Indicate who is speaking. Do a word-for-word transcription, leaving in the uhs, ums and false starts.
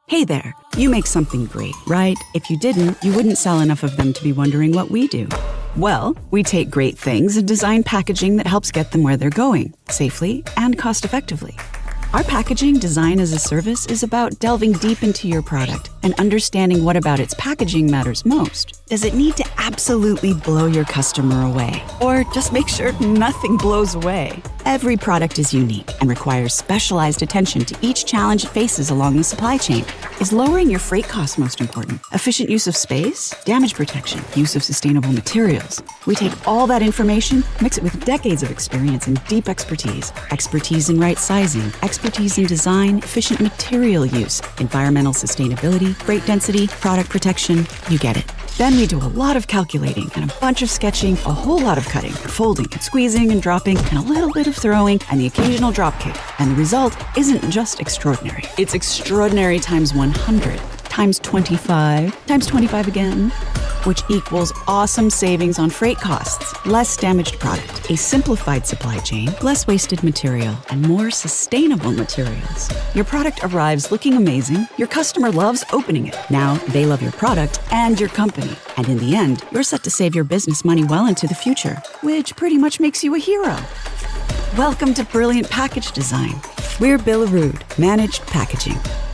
Speaker 1: Hey there, you make something great, right? If you didn't, you wouldn't sell enough of them to be wondering what we do. Well, we take great things and design packaging that helps get them where they're going, safely and cost-effectively. Our packaging design as a service is about delving deep into your product and understanding what about its packaging matters most. Does it need to absolutely blow your customer away? Or just make sure nothing blows away? Every product is unique and requires specialized attention to each challenge it faces along the supply chain. Is lowering your freight costs most important? Efficient use of space? Damage protection? Use of sustainable materials? We take all that information, mix it with decades of experience and deep expertise. Expertise in right sizing, expertise in design, efficient material use, environmental sustainability, freight density, product protection, you get it. Then we do a lot of calculating and a bunch of sketching, a whole lot of cutting, folding and squeezing and dropping, and a little bit of throwing and the occasional drop kick. And the result isn't just extraordinary. It's extraordinary times one hundred, times twenty-five, times twenty-five again, which equals awesome savings on freight costs, less damaged product, a simplified supply chain, less wasted material, and more sustainable materials. Your product arrives looking amazing. Your customer loves opening it. Now they love your product and your company. And in the end, you're set to save your business money well into the future, which pretty much makes you a hero. Welcome to Brilliant Package Design. We're Billerud, Managed Packaging.